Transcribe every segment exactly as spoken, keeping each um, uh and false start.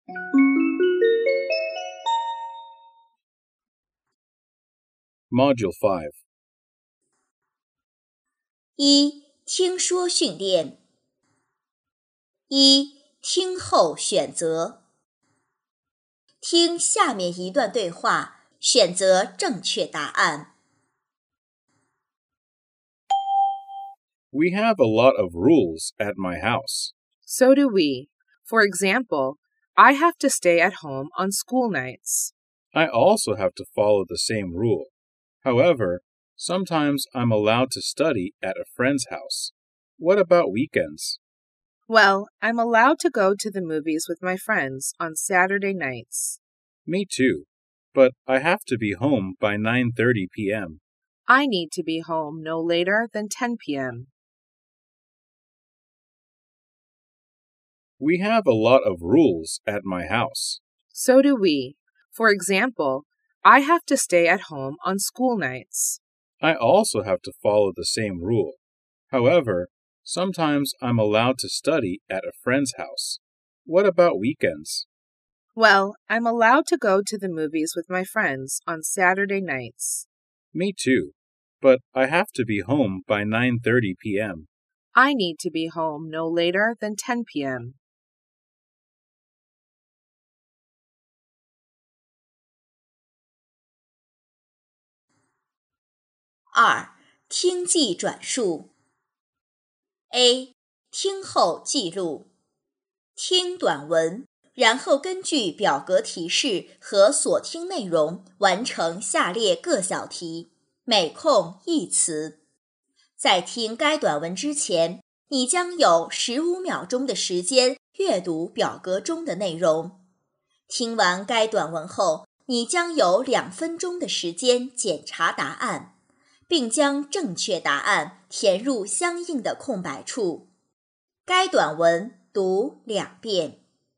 Module five. 一、听说训练。一、听后选择。听下面一段对话，选择正确答案。 We have a lot of rules at my house. So do we. For example, I have to stay at home on school nights. I also have to follow the same rule. However, sometimes I'm allowed to study at a friend's house. What about weekends? Well, I'm allowed to go to the movies with my friends on Saturday nights. Me too. But I have to be home by nine thirty p.m. I need to be home no later than ten p.m. We have a lot of rules at my house. So do we. For example, I have to stay at home on school nights. I also have to follow the same rule. However, sometimes I'm allowed to study at a friend's house. What about weekends? Well, I'm allowed to go to the movies with my friends on Saturday nights. Me too. But I have to be home by nine thirty p.m. I need to be home no later than ten p.m. 二、听记转述。A、听后记录。听短文，然后根据表格提示和所听内容完成下列各小题，每空一词。在听该短文之前，你将有十五秒钟的时间阅读表格中的内容。听完该短文后，你将有两分钟的时间检查答案，并将正确答案填入相应的空白处。该短文读两遍。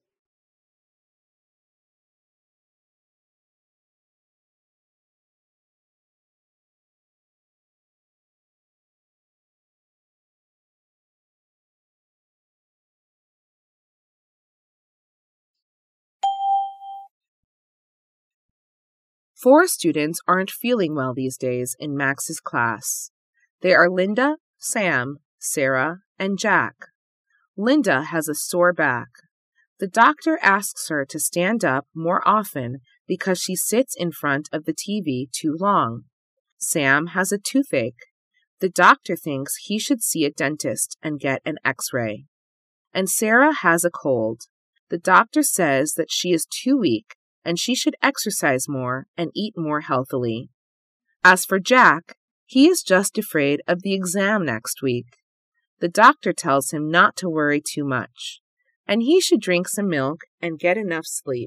Four students aren't feeling well these days in Max's class. They are Linda, Sam, Sarah, and Jack. Linda has a sore back. The doctor asks her to stand up more often because she sits in front of the T V too long. Sam has a toothache. The doctor thinks he should see a dentist and get an x-ray. And Sarah has a cold. The doctor says that she is too weak and she should exercise more and eat more healthily. As for Jack, he is just afraid of the exam next week. The doctor tells him not to worry too much, and he should drink some milk and get enough sleep.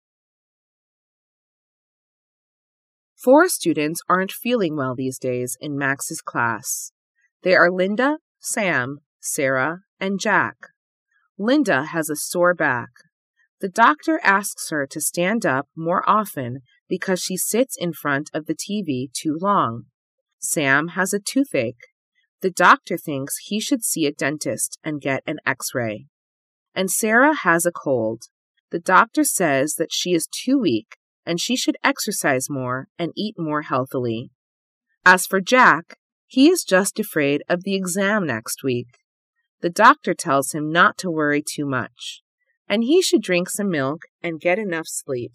Four students aren't feeling well these days in Max's class. They are Linda, Sam, Sarah, and Jack. Linda has a sore back. The doctor asks her to stand up more often because she sits in front of the T V too long. Sam has a toothache. The doctor thinks he should see a dentist and get an x-ray. And Sarah has a cold. The doctor says that she is too weak and she should exercise more and eat more healthily. As for Jack, he is just afraid of the exam next week. The doctor tells him not to worry too much, and he should drink some milk and get enough sleep.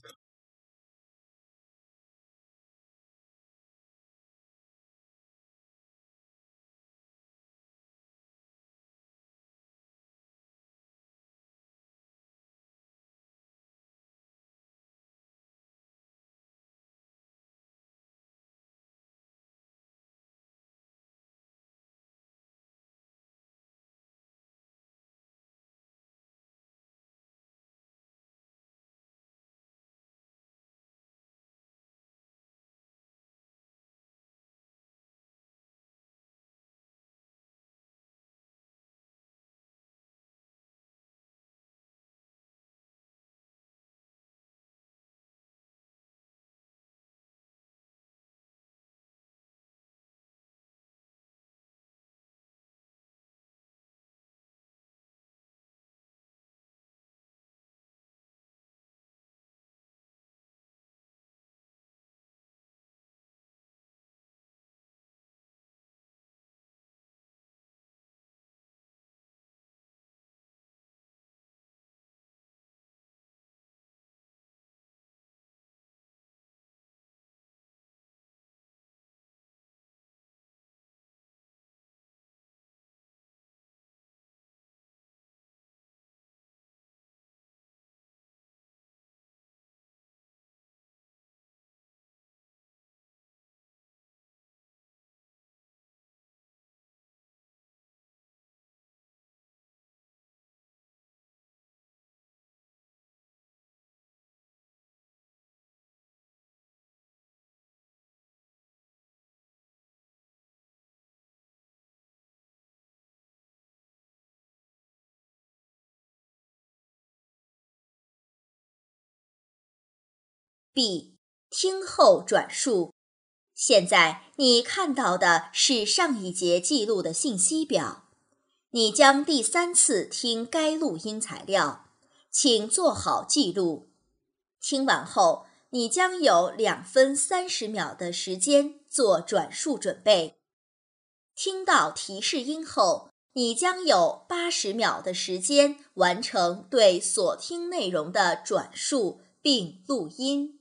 B. 听后转述。现在你看到的是上一节记录的信息表。你将第三次听该录音材料，请做好记录。听完后，你将有两分三十秒的时间做转述准备。听到提示音后，你将有八十秒的时间完成对所听内容的转述并录音。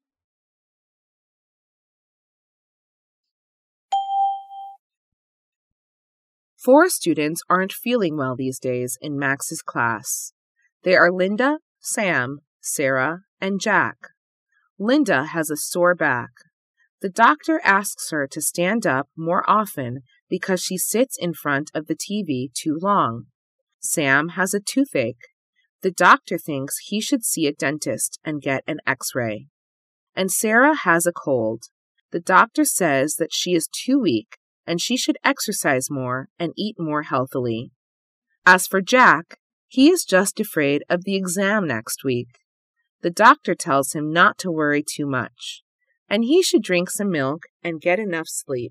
Four students aren't feeling well these days in Max's class. They are Linda, Sam, Sarah, and Jack. Linda has a sore back. The doctor asks her to stand up more often because she sits in front of the T V too long. Sam has a toothache. The doctor thinks he should see a dentist and get an X-ray. And Sarah has a cold. The doctor says that she is too weak and she should exercise more and eat more healthily. As for Jack, he is just afraid of the exam next week. The doctor tells him not to worry too much, and he should drink some milk and get enough sleep.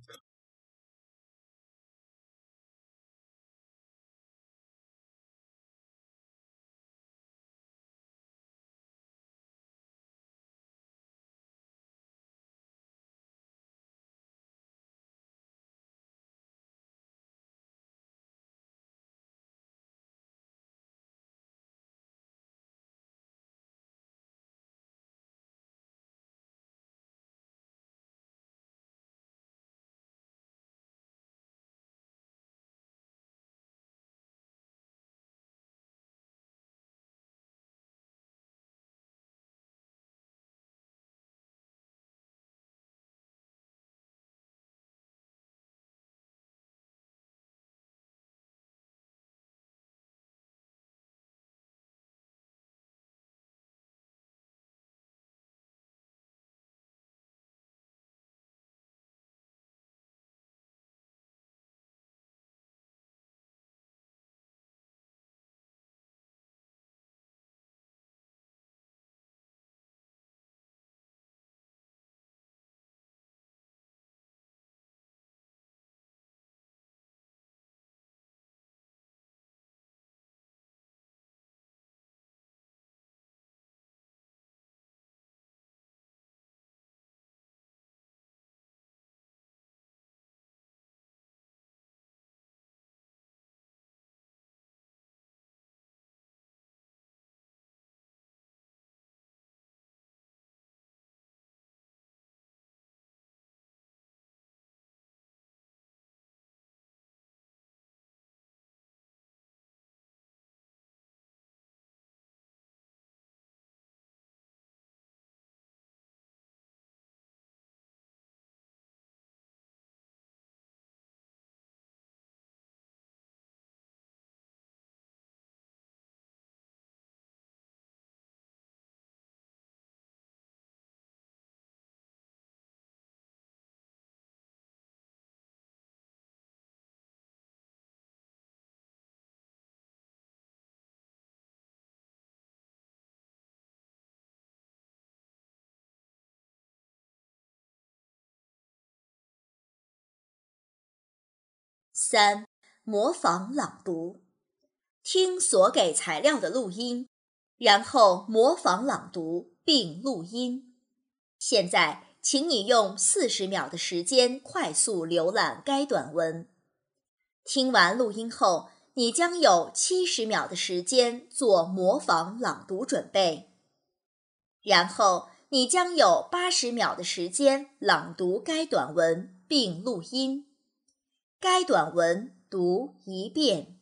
三、模仿朗读。听所给材料的录音，然后模仿朗读并录音。现在，请你用四十秒的时间快速浏览该短文。听完录音后，你将有七十秒的时间做模仿朗读准备。然后，你将有八十秒的时间朗读该短文并录音。该短文读一遍。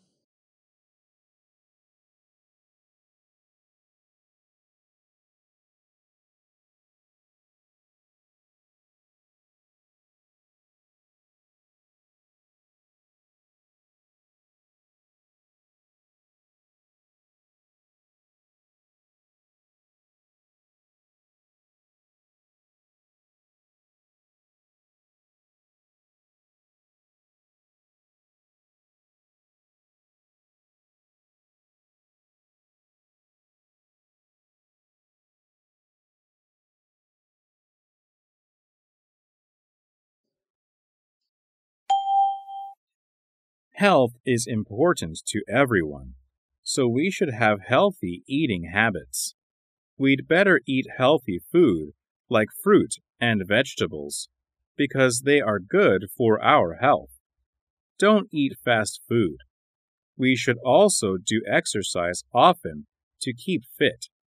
Health is important to everyone, so we should have healthy eating habits. We'd better eat healthy food like fruit and vegetables because they are good for our health. Don't eat fast food. We should also do exercise often to keep fit.